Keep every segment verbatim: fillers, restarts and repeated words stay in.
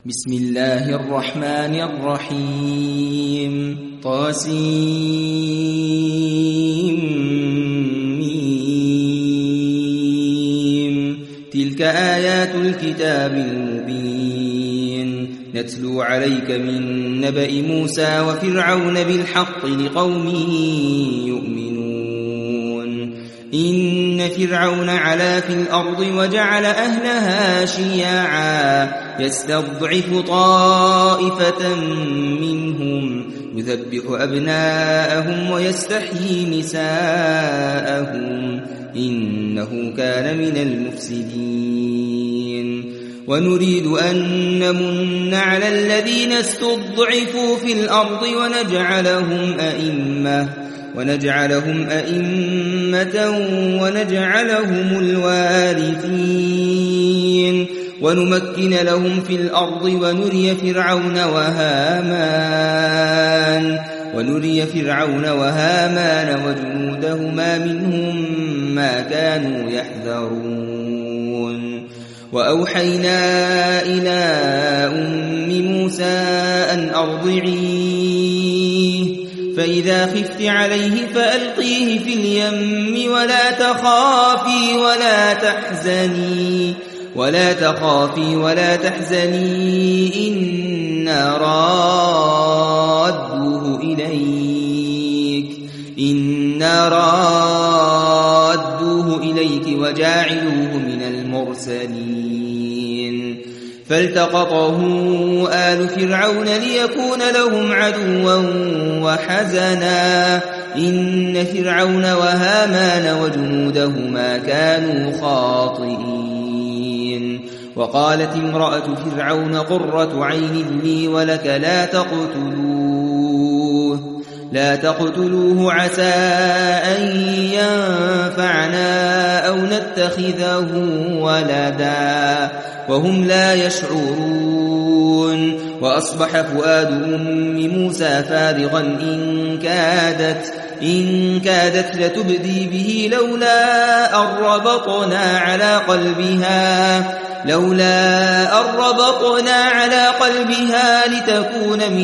بسم الله الرحمن الرحيم طاسيم تلك آيات الكتاب المبين نتلو عليك من نبأ موسى وفرعون بالحق لقوم يؤمنون إن فرعون علا في الأرض وجعل أهلها شيعا يستضعف طائفة منهم يذبح أبناءهم ويستحيي نساءهم إنه كان من المفسدين ونريد أن نمن على الذين استضعفوا في الأرض ونجعلهم أئمة ونجعلهم أئمة ونجعلهم الوارثين ونمكن لهم في الأرض ونري فرعون وهامان ونري فرعون وهامان وجنودهما منهم ما كانوا يحذرون وأوحينا إلى أم موسى أن أرضعيه فإذا خفت عليه فألقيه في اليم ولا تخافي ولا تحزني ولا تخافي ولا تحزني إنا رادوه إليك إنا رادوه إليك وجاعلوه من المرسلين فالتقطه آل فرعون ليكون لهم عدوا وحزنا إن فرعون وهامان وجنودهما كانوا خاطئين وقالت امرأة فرعون قرة عين لي ولك لا تقتلوه لا تقتلوه عسى أن ينفعنا أو نتخذه ولدا وهم لا يشعرون وأصبح فؤاد أم موسى فارغا إن كادت إن كادت لتبدي به لولا أن ربطنا على قلبها لولا أن ربطنا على قلبها لتكون من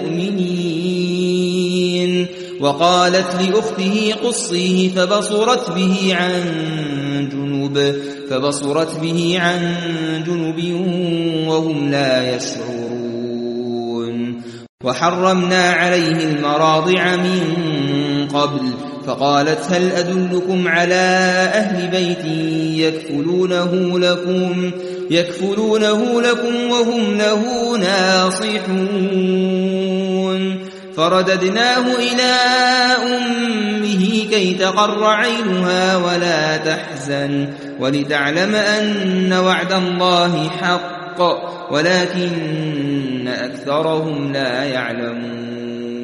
المؤمنين وقالت لأخته قصيه فبصرت به عن جنوب فبصرت به عن جنوب وهم لا يشعرون وحرمنا عليه المراضع من قبل فقالت هل أدلكم على أهل بيت يكفلونه لكم يكفلونه لكم وهم له ناصحون فرددناه إلى أمه كي تقر عينها ولا تحزن ولتعلم أن وعد الله حق ولكن أكثرهم لا يعلمون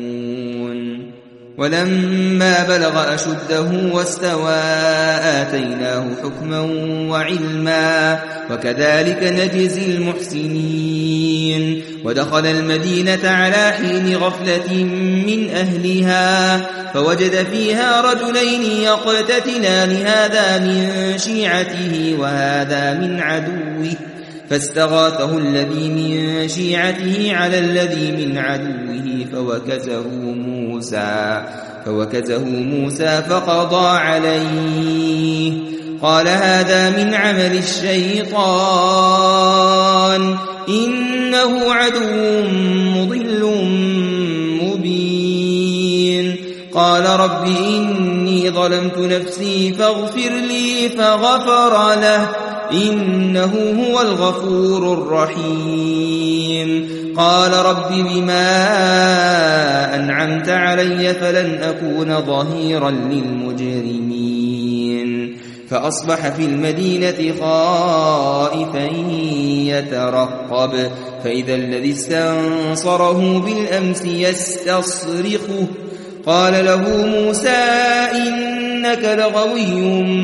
ولما بلغ أشده واستوى آتيناه حكما وعلما وكذلك نجزي المحسنين ودخل المدينة على حين غفلة من أهلها فوجد فيها رجلين يقتتلان هذا من شيعته وهذا من عدوه فاستغاثه الذي من شيعته على الذي من عدوه فوكزه موسى فوكزه موسى فقضى عليه قال هذا من عمل الشيطان إنه عدو مضل مبين قال رب إني ظلمت نفسي فاغفر لي فغفر له إنه هو الغفور الرحيم قال رب بما أنعمت علي فلن أكون ظهيرا للمجرمين فأصبح في المدينة خائفا يترقب فإذا الذي استنصره بالأمس يستصرخه قال له موسى إنك لغوي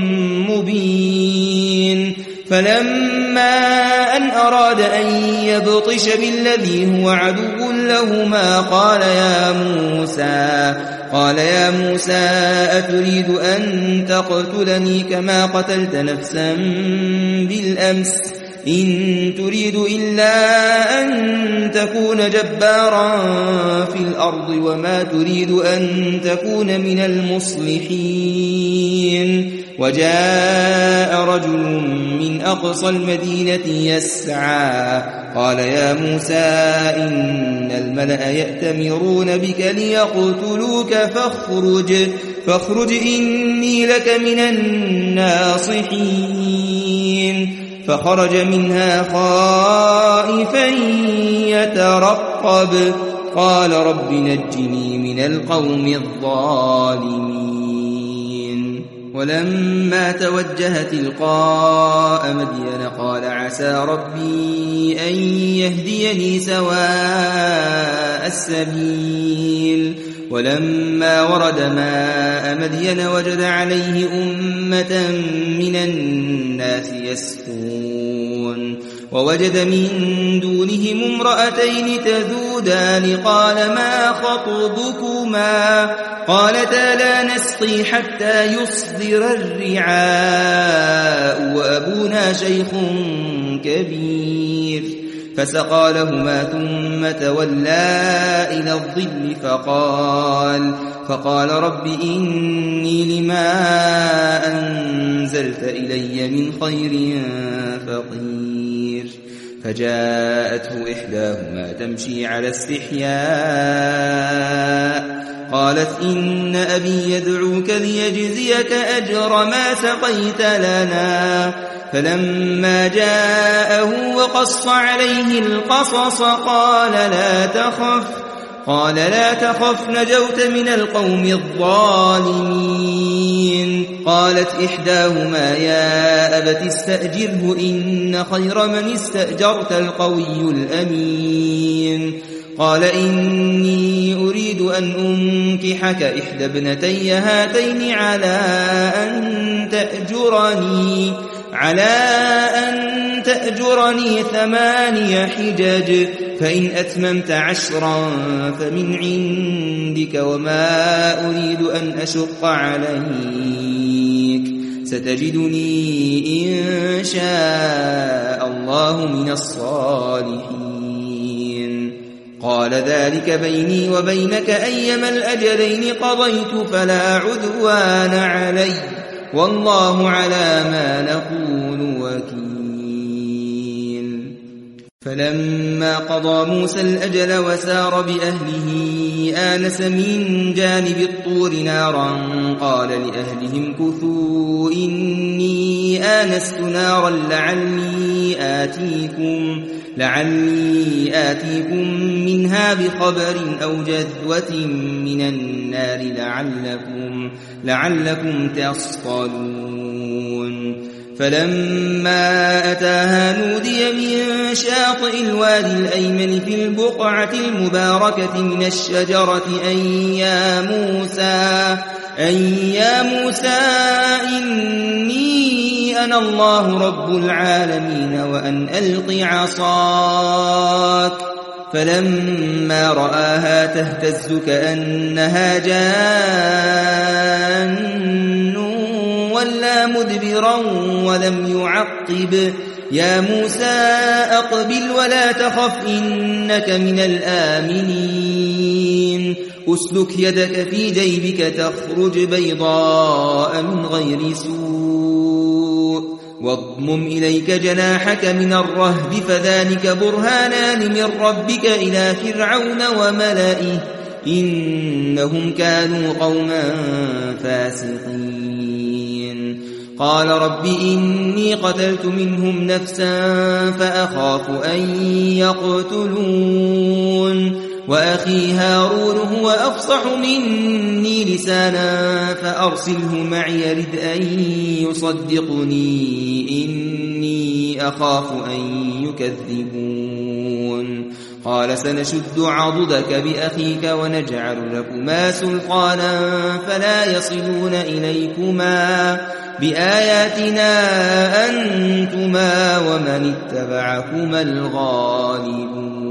مبين فلما أن أراد أن يبطش بالذي هو عدو لهما قال يا موسى قال يا موسى أتريد أن تقتلني كما قتلت نفسا بالأمس إن تريد إلا أن تكون جبارا في الأرض وما تريد أن تكون من المصلحين وجاء رجل من أقصى المدينة يسعى قال يا موسى إن الملأ يأتمرون بك ليقتلوك فاخرج, فاخرج إني لك من الناصحين فخرج منها خائفا يترقب قال رب نجني من القوم الظالمين ولما توجه تلقاء مدين قال عسى ربي أن يهديني سواء السبيل ولما ورد ماء مدين وجد عليه أمة من الناس يسقون ووجد من دونهم امرأتين تذودان قال ما خطبكما قالتا لا نسقي حتى يصدر الرعاء وأبونا شيخ كبير فسقى لهما ثم تولى إلى الظل فقال, فقال رب إني لما أنزلت إلي من خير فقير فجاءته إحداهما تمشي على استحياء قالت إن أبي يدعوك ليجزيك أجر ما سقيت لنا فلما جاءه وقص عليه القصص قال لا تخف قال لا تخف نجوت من القوم الظالمين قالت إحداهما يا أبت استأجره إن خير من استأجرت القوي الأمين قال إني أريد أن أنكحك إحدى ابنتي هاتين على أن تأجرني على أن تأجرني ثماني حجج فإن أتممت عشرا فمن عندك وما أريد أن أشق عليك ستجدني إن شاء الله من الصالحين قال ذلك بيني وبينك أيما الأجلين قضيت فلا عدوان علي والله على ما نقول وكيل فلما قضى موسى الأجل وسار بأهله آنس من جانب الطور نارا قال لأهلهم كثوا إني آنست نارا لعلي آتيكم لعلي آتيكم منها بخبر أو جذوة من النار لعلكم, لعلكم تصطلون فلما أتاها نودي من شاطئ الوادي الأيمن في البقعة المباركة من الشجرة أن يا موسى, أن يا موسى إني أنا الله رب العالمين وأن ألق عصاك فلما رآها تهتز كأنها جان ولا مدبرا ولم يعقب يا موسى أقبل ولا تخف إنك من الآمنين أسلك يدك في جيبك تخرج بيضاء من غير سوء واضمم إليك جناحك من الرهب فذلك برهانان من ربك إلى فرعون وملئه إنهم كانوا قوما فاسقين قال رب إني قتلت منهم نفسا فأخاف أن يقتلون وأخي هارون هو أفصح مني لسانا فأرسله معي يرد أن يصدقني إني أخاف أن يكذبون قال سنشد عضدك بأخيك ونجعل لكما سلطانا فلا يصلون إليكما بآياتنا أنتما ومن اتبعكما الغالبون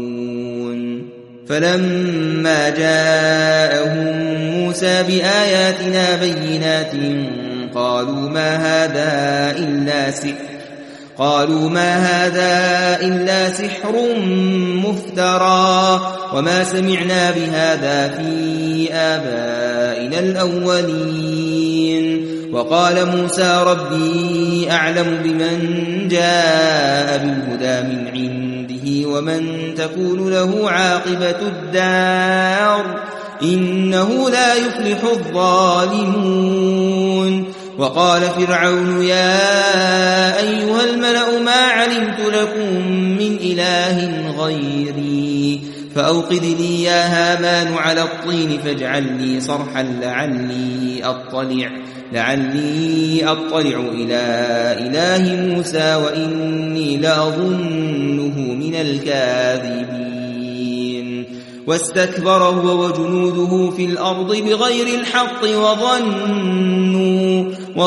فلما جاءهم موسى بآياتنا بينات قالوا ما هذا إلا سحر قالوا ما هذا إلا سحر مفترى وما سمعنا بهذا في آبائنا الأولين. وقال موسى ربي أعلم بمن جاء بالهدى من عنده ومن تكون له عاقبة الدار إنه لا يفلح الظالمون. وقال فرعون يا أيها الملأ ما علمت لكم من إله غيري فأوقد لي يا هامان على الطين فاجعل لي صرحا لعلي أطلع لعلي أطلع إلى إله موسى وإني لأظنه من الكاذبين. واستكبر هو وجنوده في الأرض بغير الحق وظنوا,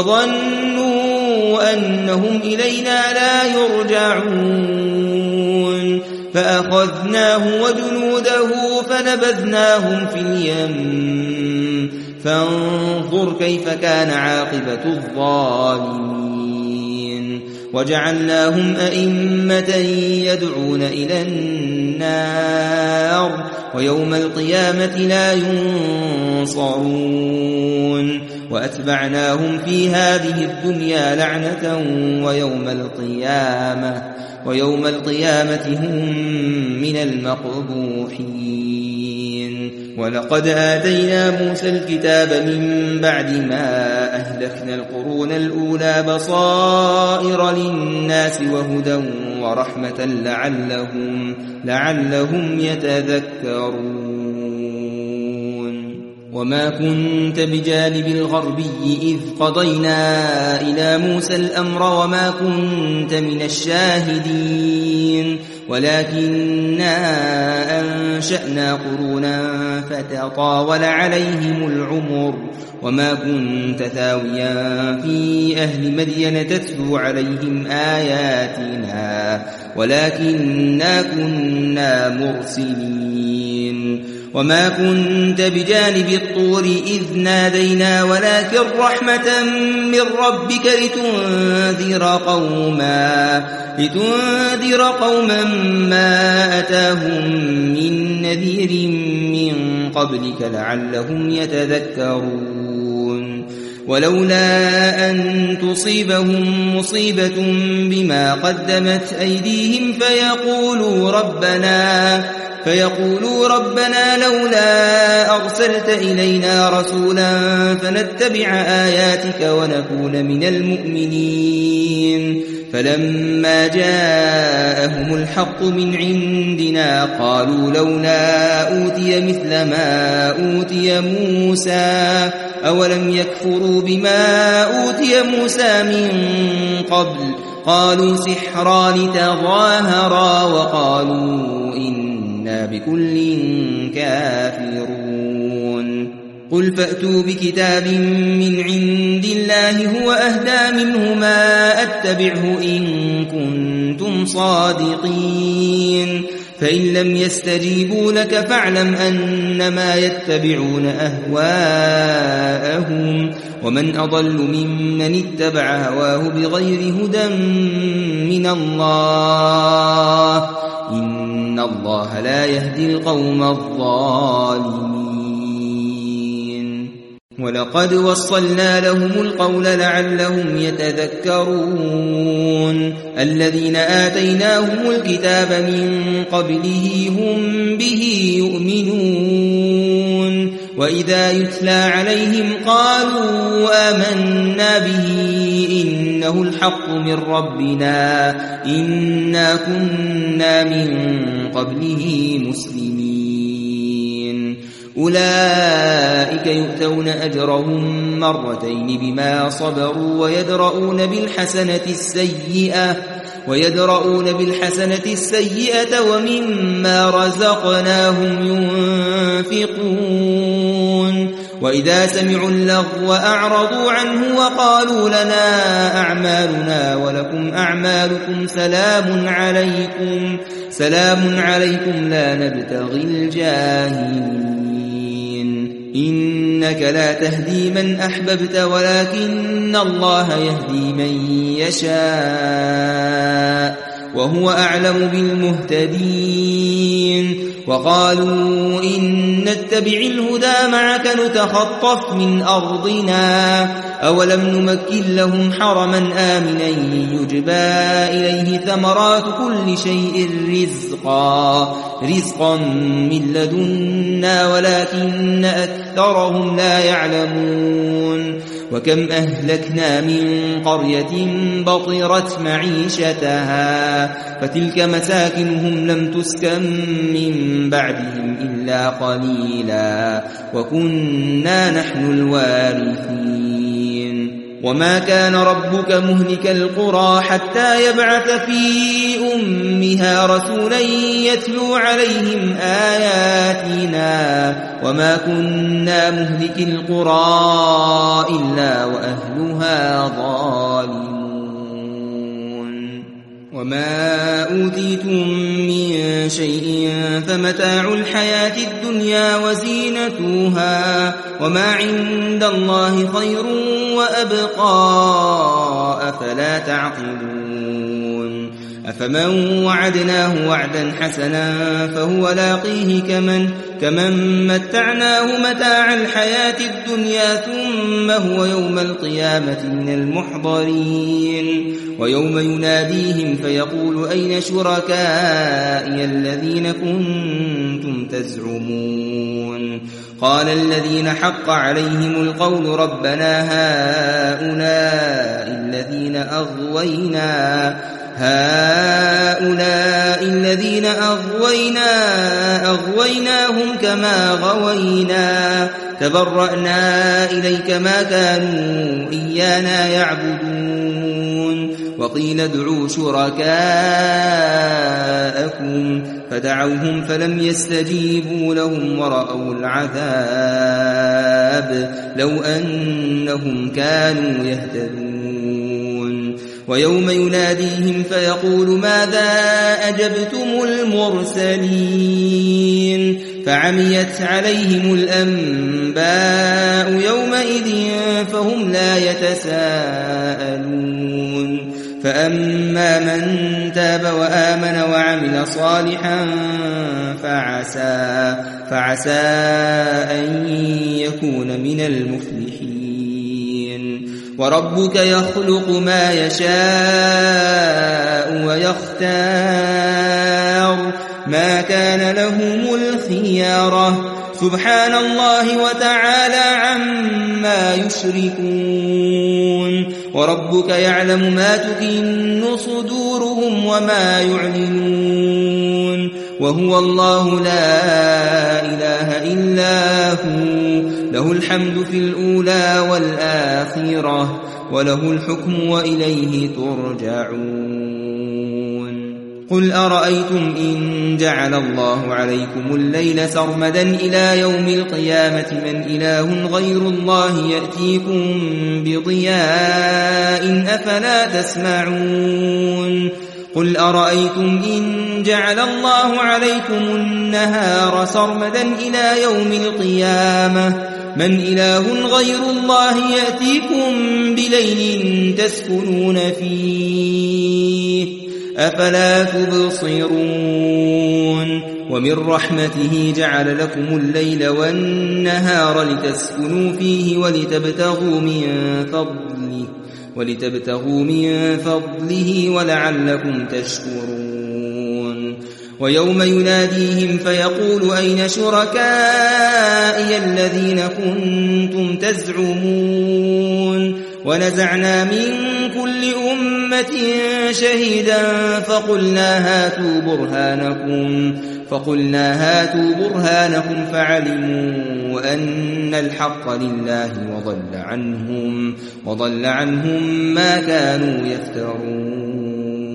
وظنوا أنهم إلينا لا يرجعون فأخذناه وجنوده فنبذناهم في اليم فانظر كيف كان عاقبة الظالمين. وجعلناهم أئمة يدعون إلى النار ويوم القيامة لا ينصرون. وأتبعناهم في هذه الدنيا لعنة ويوم القيامة ويوم القيامة هم من المقبوحين. ولقد آتينا موسى الكتاب من بعد ما أهلكنا القرون الأولى بصائر للناس وهدى ورحمة لعلهم, لعلهم يتذكرون. وما كنت بجانب الغربي إذ قضينا إلى موسى الأمر وما كنت من الشاهدين ولكننا أنشأنا قرونا فتطاول عليهم العمر وما كنت ثاويا في أهل مدين تتلو عليهم آياتنا ولكننا كنا مرسلين. وما كنت بجانب الطور إذ نادينا ولكن رحمة من ربك لتنذر قوما, لتنذر قوما ما أتاهم من نذير من قبلك لعلهم يتذكرون. ولولا أن تصيبهم مصيبة بما قدمت أيديهم فيقولوا ربنا فيقولوا ربنا لولا أرسلت إلينا رسولا فنتبع آياتك ونكون من المؤمنين. فلما جاءهم الحق من عندنا قالوا لولا أوتي مثل ما أوتي موسى أولم يكفروا بما أوتي موسى من قبل قالوا سحران تظاهرا وقالوا إنا بكل كافرون. قل فأتوا بكتاب من عند الله هو أهدى منهما أتبعه إن كنتم صادقين فإن لم يستجيبوا لك فاعلم أنما يتبعون أهواءهم ومن أضل ممن اتبع هواه بغير هدى من الله إن الله لا يهدي القوم الظالمين. ولقد وصلنا لهم القول لعلهم يتذكرون. الذين آتيناهم الكتاب من قبله هم به يؤمنون وإذا يتلى عليهم قالوا آمنا به إنه الحق من ربنا إنا كنا من قبله مسلمين. أولئك يؤتون أجرهم مرتين بما صبروا ويدرؤون بالحسنة السيئة ويدرؤون بالحسنة السيئة ومما رزقناهم ينفقون. وإذا سمعوا اللغو أعرضوا عنه وقالوا لنا أعمالنا ولكم أعمالكم سلام عليكم سلام عليكم لا نبتغي الجاهلين إنك لا تهدي من أحببت ولكن الله يهدي من يشاء وهو أعلم بالمهتدين وقالوا إن نتبع الهدى معك نتخطف من أرضنا أولم نمكن لهم حرما آمنا يجبى إليه ثمرات كل شيء رزقا رزقا من لدنا ولكن أكثرهم لا يعلمون وكم أهلكنا من قرية بطرت معيشتها فتلك مساكنهم لم تسكن من بعدهم إلا قليلا وكنا نحن الوارثين وما كان ربك مهلك القرى حتى يبعث في أمها رسولا يتلو عليهم آياتنا وما كنا مهلك القرى إلا وأهلها ظالمون وما أوتيتم من شيء فمتاع الحياة الدنيا وزينتها وما عند الله خير وأبقى أفلا تعقلون أفمن وعدناه وعدا حسنا فهو لاقيه كمن كمن متعناه متاع الحياة الدنيا ثم هو يوم القيامة من المحضرين ويوم يناديهم فيقول أين شركائي الذين كنتم تزعمون قال الذين حق عليهم القول ربنا هؤلاء الذين أغوينا هؤلاء الذين أغوينا أغويناهم كما غوينا تبرأنا إليك ما كانوا إيانا يعبدون وقيل ادعوا شركاءكم فدعوهم فلم يستجيبوا لهم ورأوا العذاب لو أنهم كانوا يهتدون ويوم يناديهم فيقول ماذا أجبتم المرسلين فعميت عليهم الأنباء يومئذ فهم لا يتساءلون فأما من تاب وآمن وعمل صالحا فعسى, فعسى أن يكون من المفلحين وربك يخلق ما يشاء ويختار ما كان لهم الخيارة سبحان الله وتعالى عما يشركون وربك يعلم ما تكن صدورهم وما يعلنون وهو الله لا إله إلا هو له الحمد في الأولى والآخرة وله الحكم وإليه ترجعون قل أرأيتم إن جعل الله عليكم الليل سرمدا إلى يوم القيامة من إله غير الله يأتيكم بضياء أفلا تسمعون قل أرأيتم إن جعل الله عليكم النهار سرمدا إلى يوم القيامة من إله غير الله يأتيكم بليل تسكنون فيه أفلا تبصرون ومن رحمته جعل لكم الليل والنهار لتسكنوا فيه ولتبتغوا من فضله ولتبتغوا من فضله ولعلكم تشكرون ويوم يناديهم فيقول أين شركائي الذين كنتم تزعمون ونزعنا من كل أمة شهيدا فقلنا هاتوا برهانكم فقلنا هاتوا برهانكم فعلموا أن الحق لله وضل عنهم وضل عنهم ما كانوا يفترون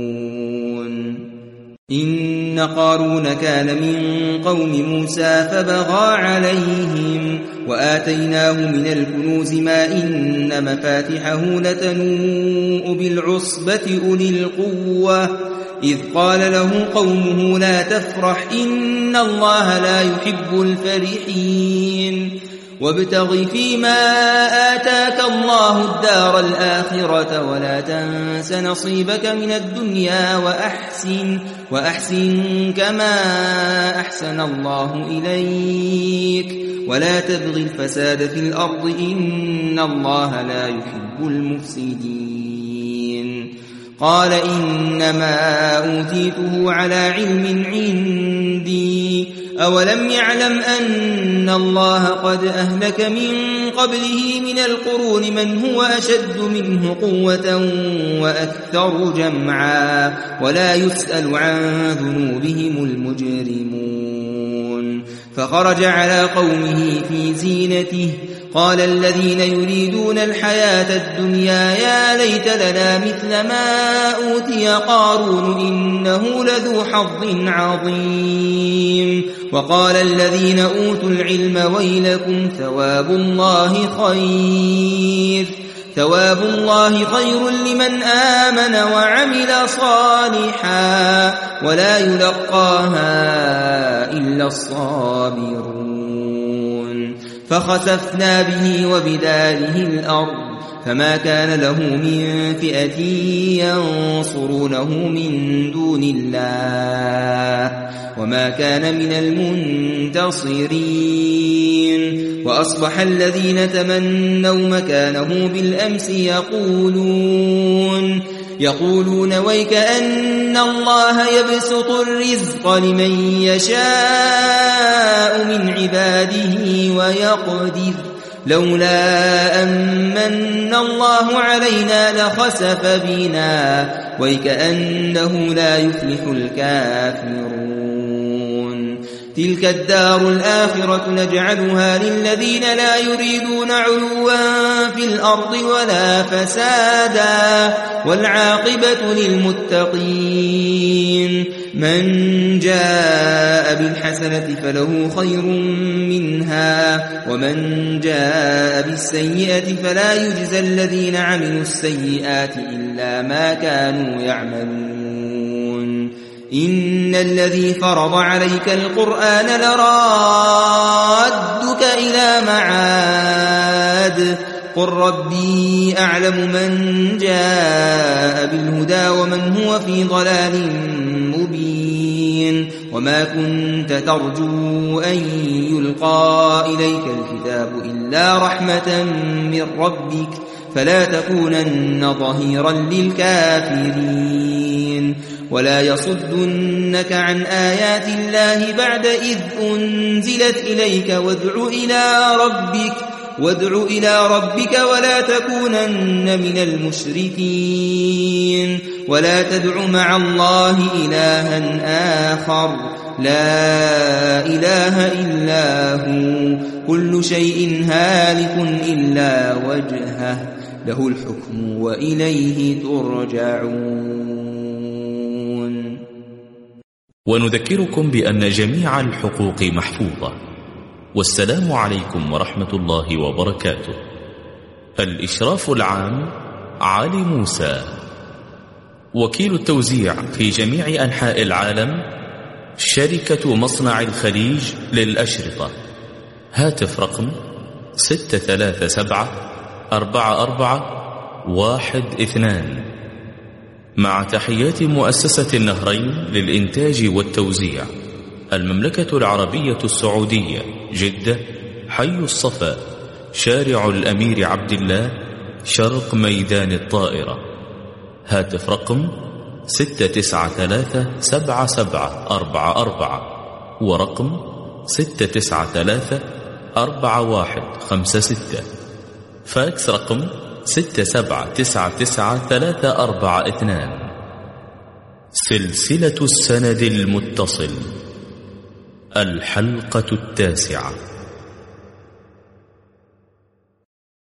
إن قارون كان من قوم موسى فبغى عليهم وآتيناه من الكنوز ما إن مفاتحه لتنوء بالعصبة أولي القوة إذ قال له قومه لا تفرح إن الله لا يحب الفرحين وابتغ فيما آتاك الله الدار الآخرة ولا تنس نصيبك من الدنيا وأحسن, وأحسن كما أحسن الله إليك ولا تبغ الفساد في الأرض إن الله لا يحب المفسدين. قال إنما أوتيته على علم عندي أولم يعلم أن الله قد أهلك من قبله من القرون من هو أشد منه قوة وأكثر جمعا ولا يسأل عن ذنوبهم المجرمون. فخرج على قومه في زينته قال الذين يريدون الحياة الدنيا يا ليت لنا مثل ما أوتي قارون إنه لذو حظ عظيم. وقال الذين أوتوا العلم ويلكم ثواب الله خير ثواب الله خير لمن آمن وعمل صالحا ولا يلقاها إلا الصابرون. فخسفنا به وبداره الأرض فما كان له من فئة ينصرونه من دون الله وما كان من المنتصرين. وأصبح الذين تمنوا مكانه بالأمس يقولون يقولون ويك أن الله يبسط الرزق لمن يشاء من عباده ويقدر لولا أمن الله علينا لخسف بنا ويكأنه لا يفلح الكافرون. تلك الدار الآخرة نجعلها للذين لا يريدون علوا في الأرض ولا فسادا والعاقبة للمتقين. من جاء بالحسنة فله خير منها ومن جاء بالسيئة فلا يجزى الذين عملوا السيئات إلا ما كانوا يعملون. إن الذي فرض عليك القرآن لرادك إلى معاد قل ربي أعلم من جاء بالهدى ومن هو في ضلال مبين. وما كنت ترجو أن يلقى إليك الكتاب إلا رحمة من ربك فلا تكونن ظهيرا للكافرين. ولا يصدنك عن آيات الله بعد إذ أنزلت إليك وادع إلى ربك وادع إلى ربك ولا تكونن من المشركين. ولا تدع مع الله إلها آخر لا إله إلا هو كل شيء هالك إلا وجهه له الحكم وإليه ترجعون. ونذكركم بأن جميع الحقوق محفوظة. والسلام عليكم ورحمة الله وبركاته. الإشراف العام علي موسى. وكيل التوزيع في جميع أنحاء العالم شركة مصنع الخليج للأشرطة. هاتف رقم ستة ثلاثة سبعة أربعة أربعة واحد اثنان. مع تحيات مؤسسة النهرين للإنتاج والتوزيع، المملكة العربية السعودية، جدة، حي الصفا، شارع الأمير عبد الله، شرق ميدان الطائرة. هاتف رقم ستة تسعة ثلاثة سبعة سبعة أربعة أربعة ورقم ستة تسعة ثلاثة أربعة واحد خمسة ستة. فاكس رقم ستة سبعة تسعة تسعة ثلاثة أربعة اثنان. سلسلة السند المتصل، الحلقة التاسعة.